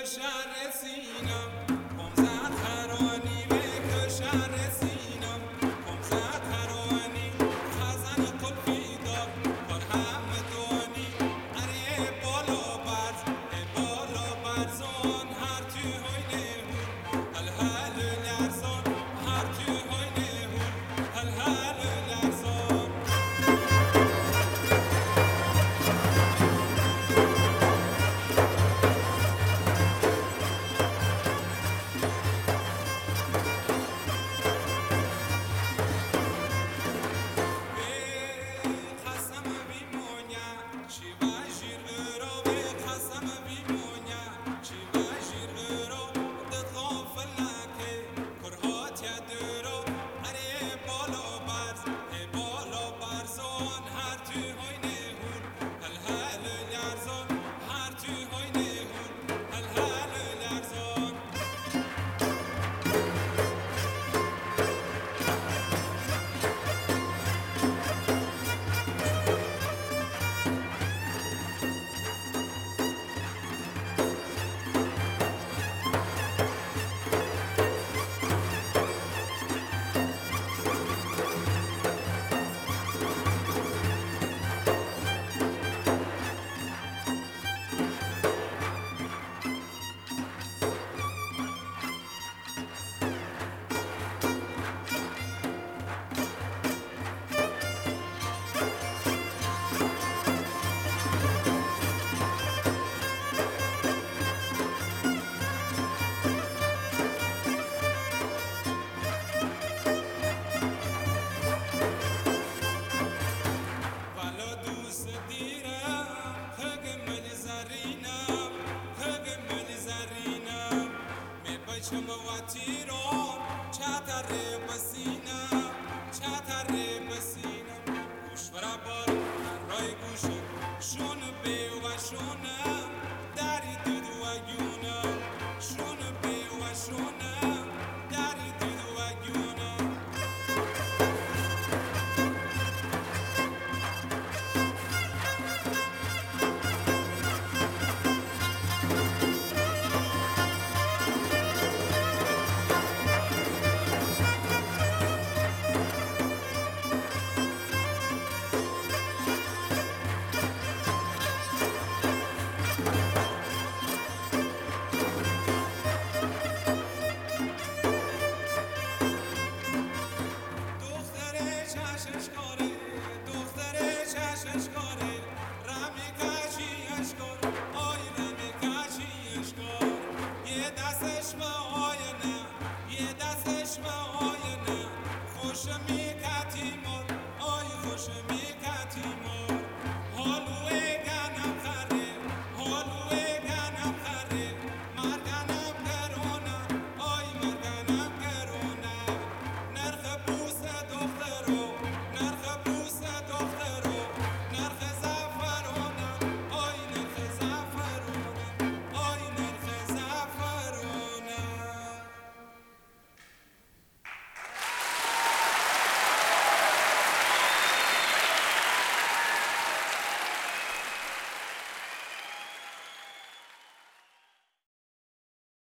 شهر سینم پمزد خرانی به که شهر سینم پمزد خرانی خزن قلفی دار پر همه دانی اره بالا برزان هر توی های نهون هل هل لرزان هر توی های نهون هل هل لرزان چمواتیرم چتر بسینم گوش برابر رای گوش شون